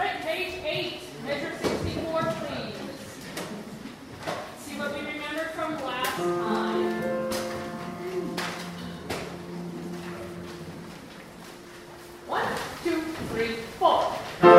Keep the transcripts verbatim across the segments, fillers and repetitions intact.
Right, page eight, measure sixty-four, please. See what we remembered from last time. One, two, three, four.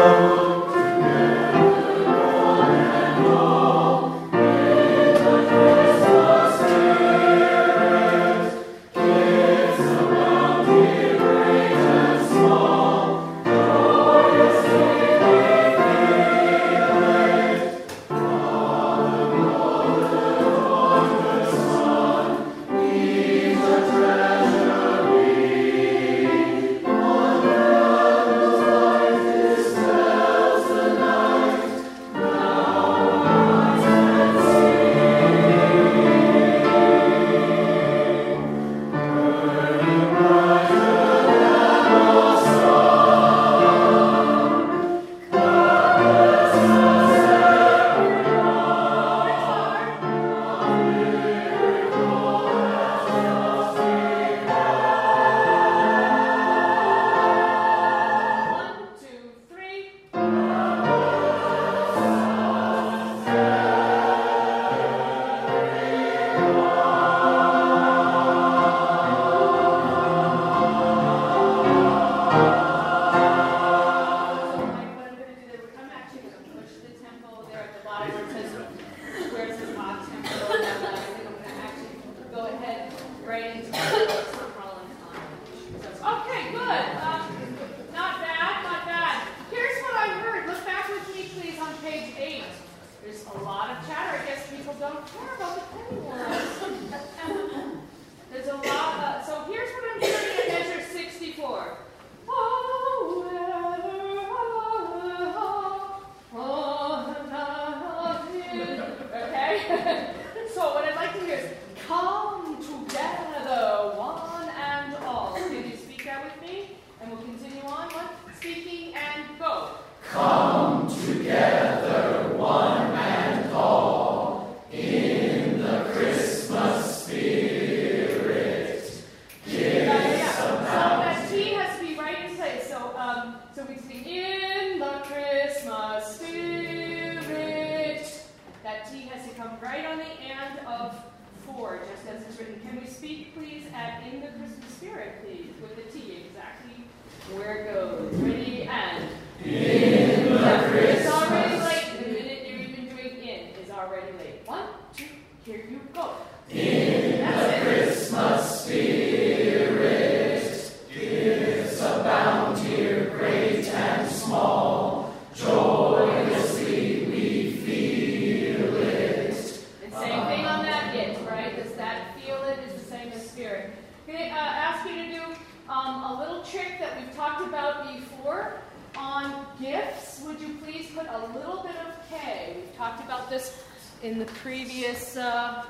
In the previous uh,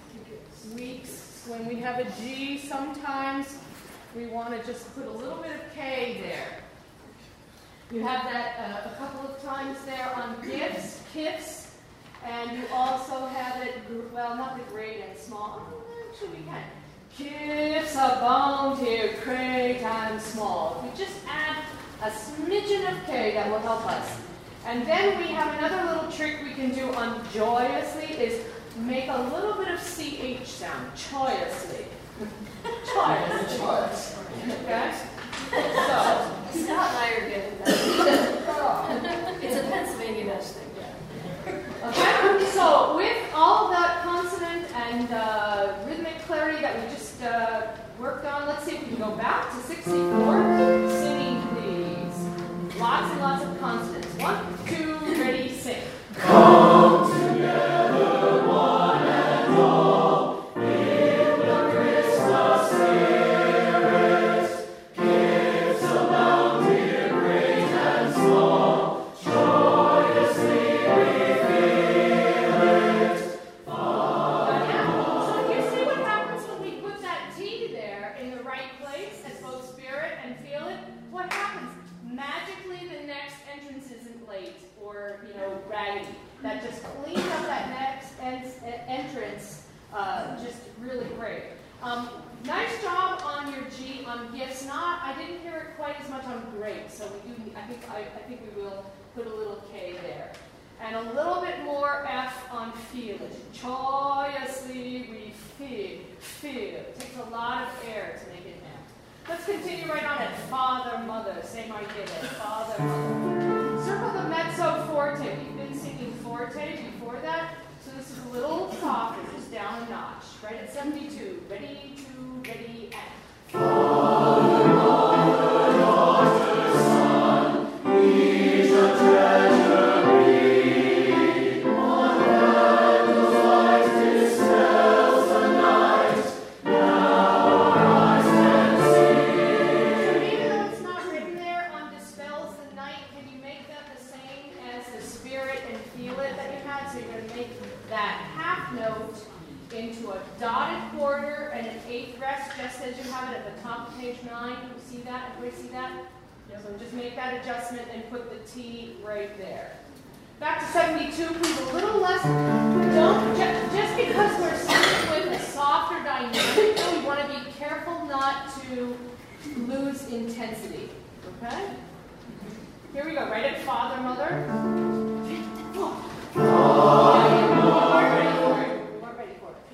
weeks, when we have a G, sometimes we want to just put a little bit of K there. You have that uh, a couple of times there on gifts, kifs, and you also have it, well, not the great and small. Oh, actually, we can. Kifs abound here, great and small. We just add a smidgen of K, that will help us. And then we have another little trick we can do on joyously is make a little bit of C H sound, joyously. Joyously. Okay? So, Scott and I are good at that. It's a Pennsylvania-Dutch thing, yeah. Okay? So, with all that consonant and uh, rhythmic clarity that we just uh, worked on, let's see if we can go back to sixty-four. Singing, please. Lots and lots of consonants. One, two, ready, sing. Come together, one and all, in the Christmas spirit. Gifts abound here, great and small. Joyously we feel it. Uh, yeah. So you see what happens when we put that T there in the right place as both spirit and feel it? What happens? Magically, the next entrance isn't late or, you know, raggedy. That just cleans up that next en- entrance uh, just really great. Um, Nice job on your G on gifts. Not, I didn't hear it quite as much on great, so we do. I think I, I think we will put a little K there, and a little bit more F on feel it. Joyously we feel, feel. It takes a lot of air to make it F. Let's continue right on it. Father, mother. Same idea there. Father, mother. Circle the mezzo forte. We've been singing forte before that, so this is a little softer, just down a notch. Right at seventy-two. Ready, two, ready, and. Father, mother, daughter, son, he's a treasure breed. One candle's light dispels the night. Now our eyes can see. So even though it's not written there on dispels the night, can you make that the same as the spirit and feel it that you had? So you're going to make that half note into a dotted quarter and an eighth rest, just as you have it at the top of page nine. Do you see that? Everybody see that? Yeah. So just make that adjustment and put the T right there. Back to seventy-two, please. A little less. Don't just, just because we're singing with a softer dynamic, we want to be careful not to lose intensity. Okay? Here we go. Right at father, mother. Oh. Yeah, yeah. We weren't ready for it. We weren't ready for it.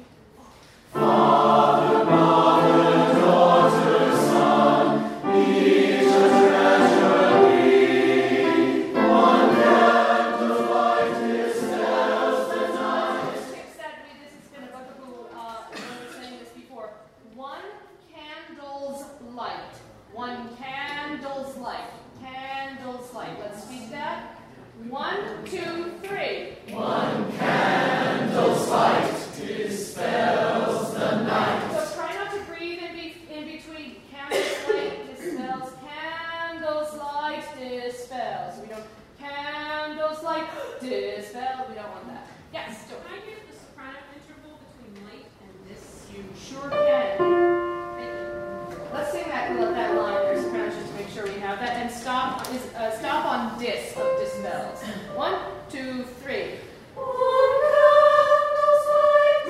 Father, mother, daughter, son, each a treasure we. One candle's light dispels the night. Skip said to me, this has been a bugaboo. Uh, I was saying this before. One candle's light. One candle's light. Candle's light. Let's speak that. One, two, three. One candle's light dispels the night. So try not to breathe in, be, in between. Candle's light dispels. Candle's light dispels. We don't. Candle's light dispels. We don't want that. Yes. Can I get the soprano interval between light and this? You sure can. Let's sing that that line there, sopranos, just to make sure we have that, and stop is uh, stop on dis of dispels. One, two, three. One candle's light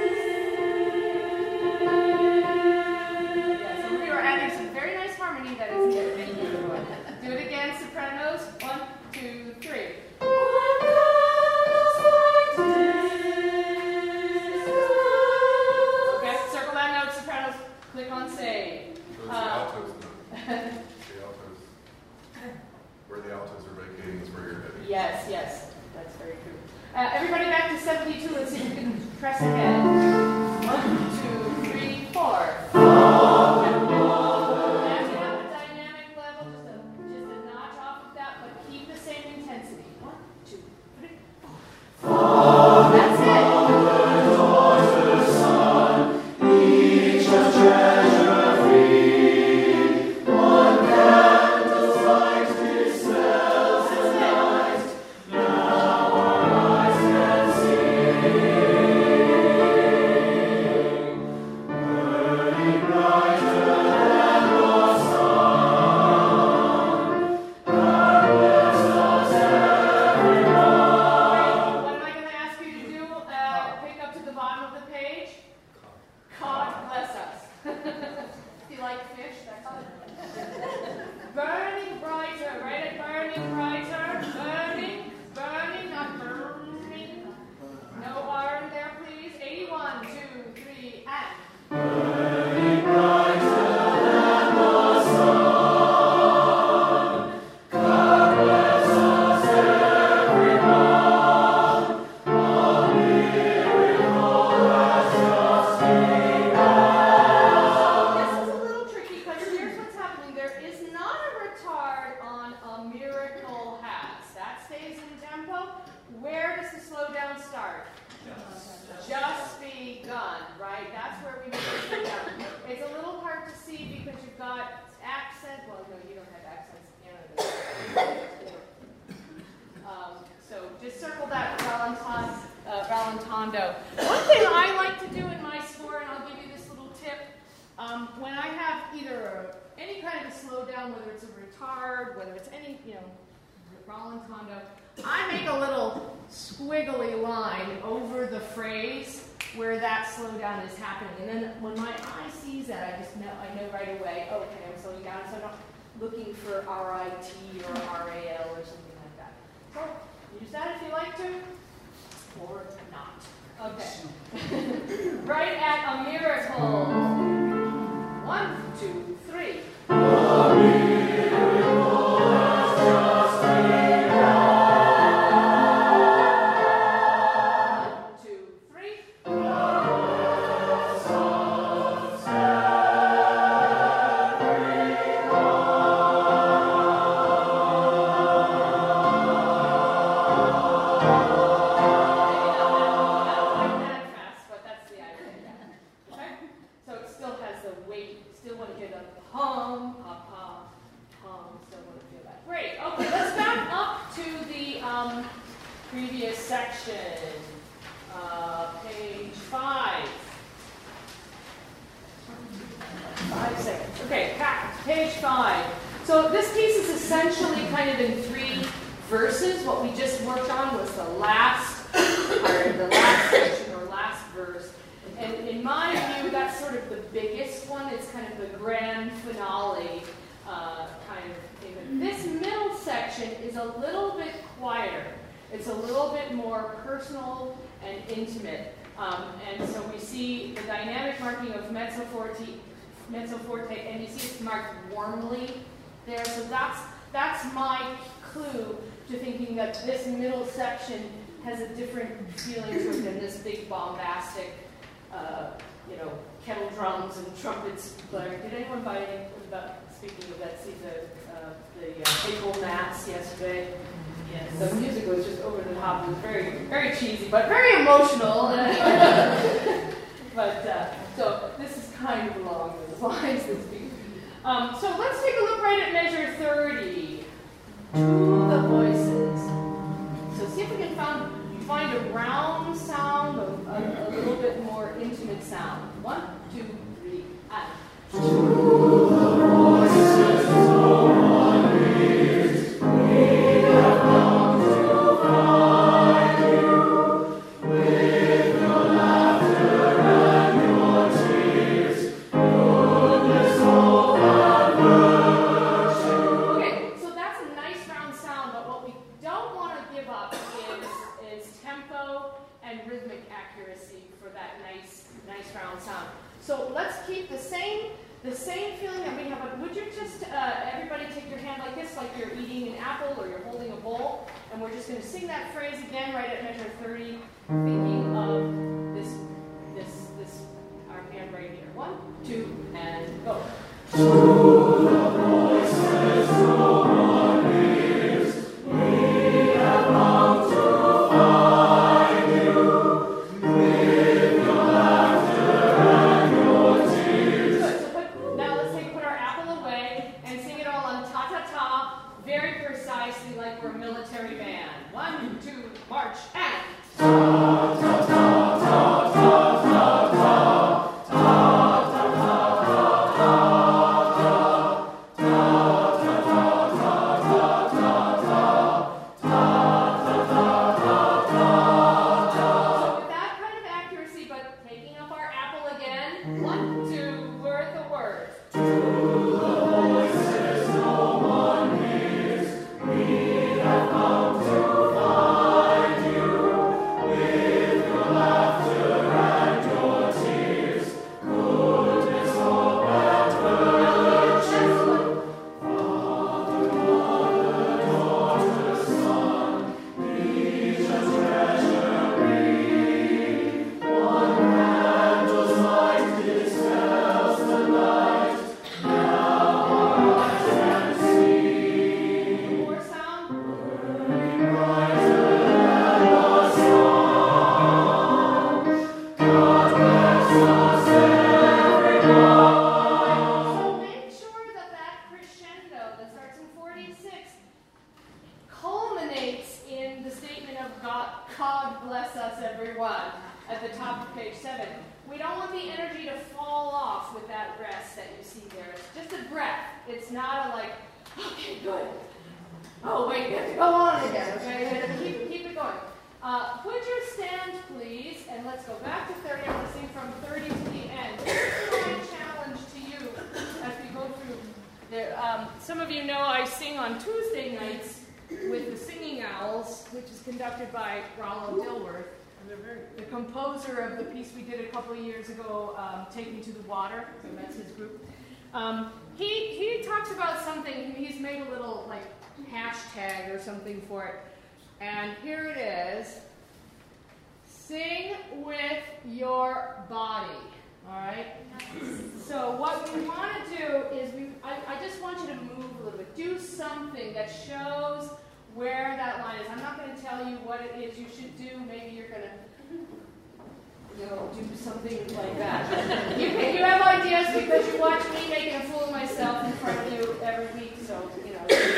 dispels. Yeah, so we are adding some very nice harmony that isn't there anymore. Do it again, sopranos. One, two, three. One candle's light dispels. Okay, circle that note, sopranos. Click on save. Those Uh, altos, no. The altos, where the altos are vacating is where you're heading. Yes, yes, that's very true. Uh, everybody back to seventy-two. Let's see if we can press ahead. One, two, three, four. Now you have a dynamic level, just a, just a notch off of that, but keep the same intensity. One, two, three, four. That's it. Daughter, son, each a treasure free. One candle's light dispels the night. Now our eyes can see. Burning brighter than the sun. God bless us everyone. What am I going to ask you to do? Uh, pick up to the bottom of the page. God bless us. Do you like fish? That's all. Burning brighter, right at burning brighter. Burning, burning, not burning. No R in there, please. eighty-one, two, three, and. Burning brighter than the sun. God bless us everyone. A miracle has just begun. This is a little tricky because here's what's happening. There is not a retard on a miracle has. That stays in tempo. Where does the slowdown start? Just begun, right? That's where we need to slow down. It's a little hard to see because you've got accent. Well, no, you don't have accents. Canada does. Um, so just circle that Ralentan, uh, Ralentando. One thing I like to do in my score, and I'll give you this little tip, um, when I have either a, any kind of a slowdown, whether it's a retard, whether it's any, you know, Ralentando, I make a little squiggly line over the phrase where that slowdown is happening. And then when my eye sees that, I just know, I know right away, okay, I'm slowing down, so I'm not looking for R I T or R A L or something like that. So use that if you like to, or not. Okay. Right at a miracle. One, two, three. A miracle has just begun. Previous section, uh, page five. Five seconds. Okay, page five. So this piece is essentially kind of in three verses. What we just worked on was the last, or the last section or last verse. And in my view, that's sort of the biggest one. It's kind of the grand finale uh, kind of thing. But this middle section is a little bit quieter. It's a little bit more personal and intimate. Um, and so we see the dynamic marking of mezzo forte, mezzo forte, and you see it's marked warmly there. So that's, that's my clue to thinking that this middle section has a different feeling to it than this big bombastic, uh, you know, kettle drums and trumpets blaring. Did anyone buy any, about, speaking of that, see the, uh, the uh, April Mass yesterday? Yes. The music was just over the top. It was very, very cheesy, but very emotional. but uh, so this is kind of along those lines. This piece. Um, so let's take a look right at measure thirty. To the voices. So see if we can find find a round sound, a, a, a little bit more intimate sound. One, two, three, and. To the voices, no one hears. We have come to find you with your laughter and your tears, goodness, hope, and virtue. Okay, so that's a nice round sound, but what we don't want to give up is, is tempo and rhythmic accuracy for that nice, nice round sound. So let's keep the same. The same feeling that we have. Would you just, uh, everybody take your hand like this, like you're eating an apple or you're holding a bowl, and we're just going to sing that phrase again right at measure thirty, thinking of this, this, this, our hand right here. One, two, and go. To the voices no one hears, we have come to find you with your laughter and your tears. Good. So put, now let's take put our apple away and sing it all on ta ta ta, very precisely like we're a military band. One, two, march, and ta ta ta ta ta ta ta ta ta ta ta. One, two, word the word. To the voices no one hears, we have come to find you with your laughter and your tears, goodness, hope, and virtue. Father, Mother, daughter, Son, each a treasury, one candle's light dispels the night, now our eyes can see. More sound. Burning brighter than the sun. God bless us, everyone. So make sure that that crescendo that starts in forty-six culminates in the statement of God, God bless us, everyone, at the top of page seven. We don't want the energy to fall off with that rest that you see there. It's just a breath. It's not a like, okay, good. Oh, wait, we have to go on again, okay? We have to keep, keep it going. Uh, would you stand, please, and let's let's go back to thirty. I'm going to sing from thirty to the end. This is my challenge to you as we go through. There, um, some of you know I sing on Tuesday nights with the Singing Owls, which is conducted by Rollo Dilworth, the composer of the piece we did a couple of years ago, um, Take Me to the Water. So that's his group. Um, he he talks about something. He's made a little like hashtag or something for it, and here it is. Sing with your body. All right. So what we want to do is we. I, I just want you to move a little bit. Do something that shows where that line is. I'm not going to tell you what it is you should do. Maybe you're going to, you know, do something like that. you can, you have ideas because you watch me making a fool of myself in front of you every week. So you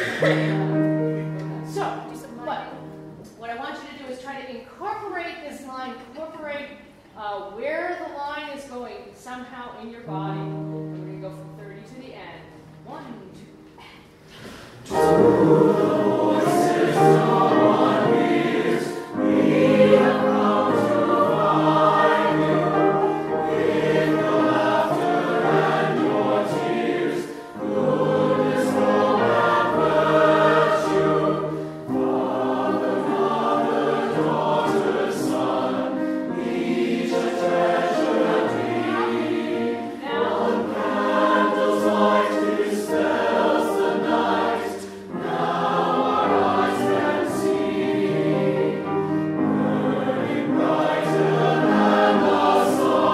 know. So what? What I want you to do is try to incorporate this line. Incorporate. Uh, where the line is going somehow in your body. And we're going to go from thirty to the end. One, two, voices no one hears, we have come to find you. With your laughter and your tears, goodness, hope, and virtue. Father, Mother, daughter, Son, each a treasure and dream. One candle's light dispels the night. Now our eyes can see, burning brighter than the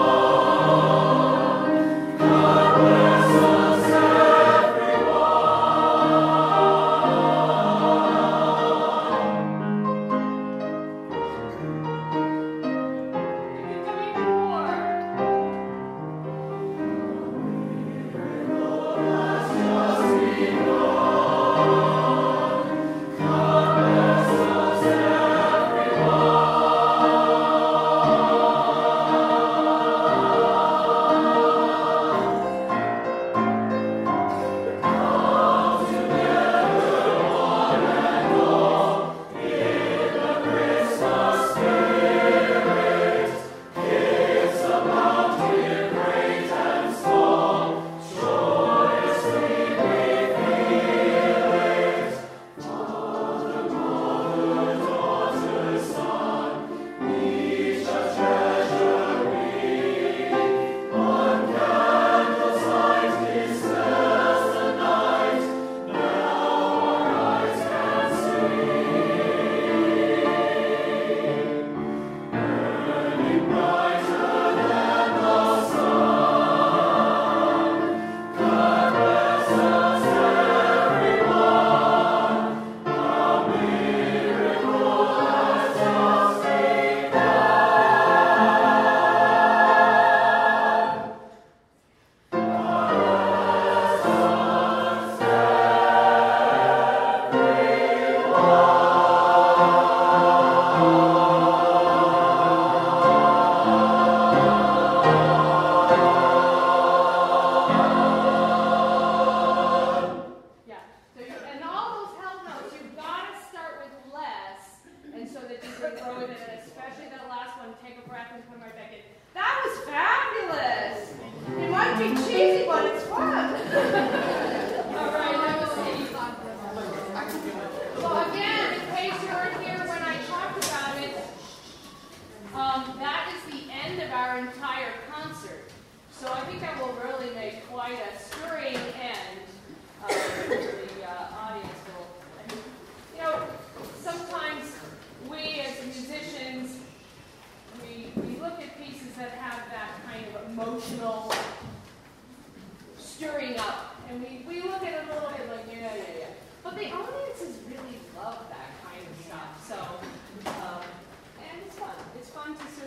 sun. God bless us, everyone. you can do even more. Yeah. So you, and all those held notes, you've got to start with less, and so that you can grow with it, and especially that last one, take a breath and come right back in. That was fabulous! It might be cheesy, but it's fun! All right, let's see. So again, in case you weren't here when I talked about it, um, that is the end of our entire concert. So I think that will really make quite a stirring end. Uh, the uh, audience will. You know, sometimes we as musicians, we, we look at pieces that have that kind of emotional stirring up, and we, we look at it a little bit like, yeah, yeah, yeah. But the audiences really love that kind of stuff. So, um, and it's fun. It's fun to